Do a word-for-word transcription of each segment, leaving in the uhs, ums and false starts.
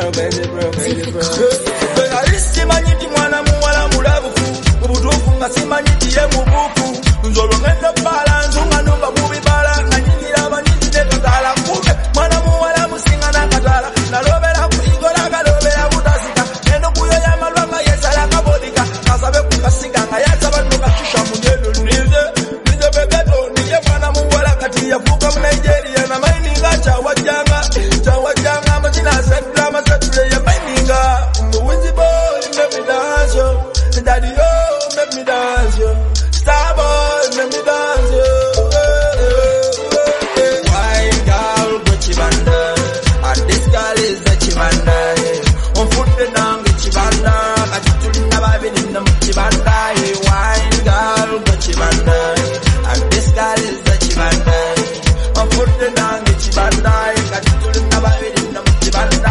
bro, crazy bro, crazy bro. Alisi manyiti mwana muwala mulabufu, ubutufu nga simanyiti ye mubuku. Nzolo ngenda bala, nzunga numba mubibala, nanyingira abanyiti nekagala. Kube mwana muwala musinga nakatala, nalobera kuigola galobera butasika. Neno kuyo ya malwanga yesala kabodika, kasabe kukasiga nga yasaba nuka shisha munyedo nize. Nize bebeto, niye mwana muwala kati ya fuka mu Nigeria na maininga chawajanga, chawajanga majina sedra masedre ya maininga. Winzy boy, make me dance, yo. Daddy, yo, make me dance, yo. Star boy, make me dance, yo. Wine girl, Gucci banda, and this girl is the chibanda. On foot the nang chibanda, katitulina baby ninna chibanda. Wine girl, Gucci banda, and this girl is the chibanda. On foot the nang chibanda, katitulina baby ninna chibanda.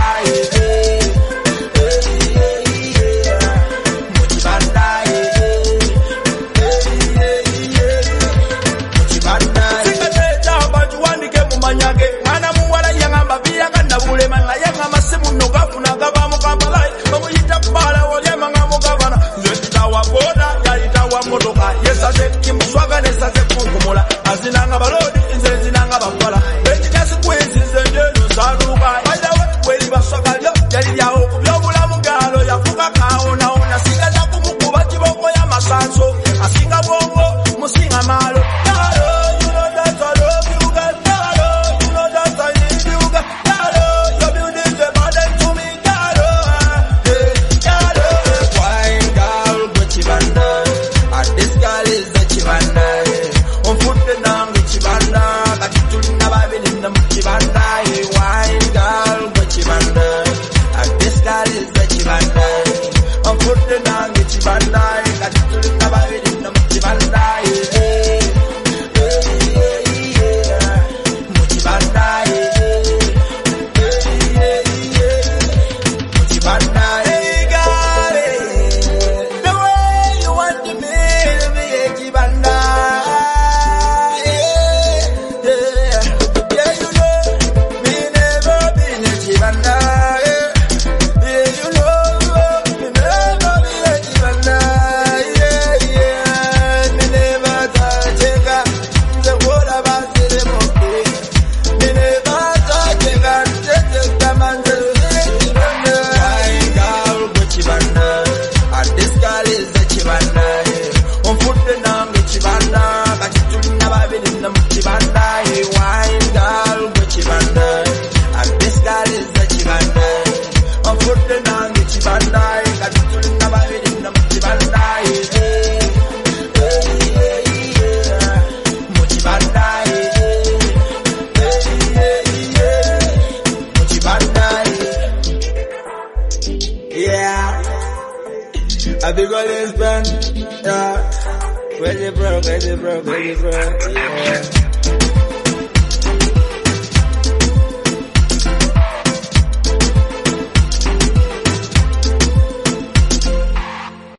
Azinanga balodi, inzenzinanga bafala. Benji kasi kwezi nzenjeno saruka. Baida we, weli basagalyo, yali ya oku. Byobula mugalo, ya fuka kaona ona. Singa za kumukuba chiboko ya masanso. Asinga bongo, musinga malo. Yalo, you know that I love you girl. Yalo, you know that I need you girl. Yalo, your beauty is a burden to me. Yalo, hey, yalo. Wine girl, Gucci banda. And this girl is the chibanda. On foot the nang chibanda, katitulina baby ninna chibanda. Wine girl, Gucci banda, and this girl is the chibanda. On foot the nang chibanda, katitulina baby ninna chibanda. Chibanda, chibanda. Hey girl, the way you want to be, be a chibanda. I big all this band, yeah. Crazy bro, crazy bro, crazy bro, yeah.